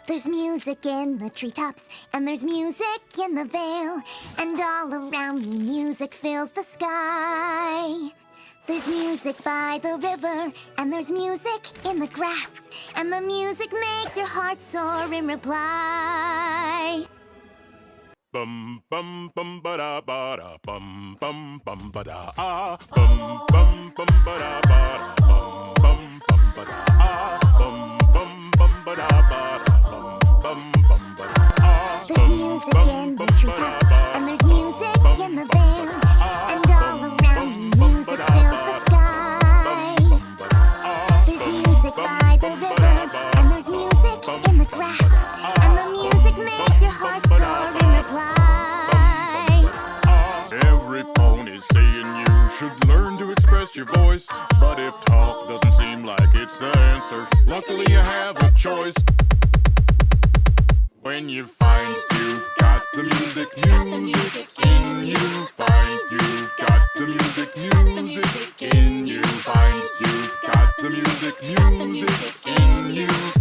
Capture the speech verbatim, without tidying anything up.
There's music in the treetops, and there's music in the vale, and all around me music fills the sky. There's music by the river, and there's music in the grass, and the music makes your heart soar in reply. Bum bum bum ba da ba da bum bum bum ba da ah bum bum bum ba da ba da bum bum bum ba da ah bum bum bum ba da ba da bum bum bum ba da ah. There's music in the treetops, and there's music in the vale, and all around me music fills the sky. There's music by the river, and there's music in the grass, and the music makes your heart soar in reply. Every pony's saying you should learn to express your voice, but if talk doesn't seem like it's the answer, luckily you have a choice. When you find you've got the music, music in you, find you've got the music, music in you, find you've got the music, music in you.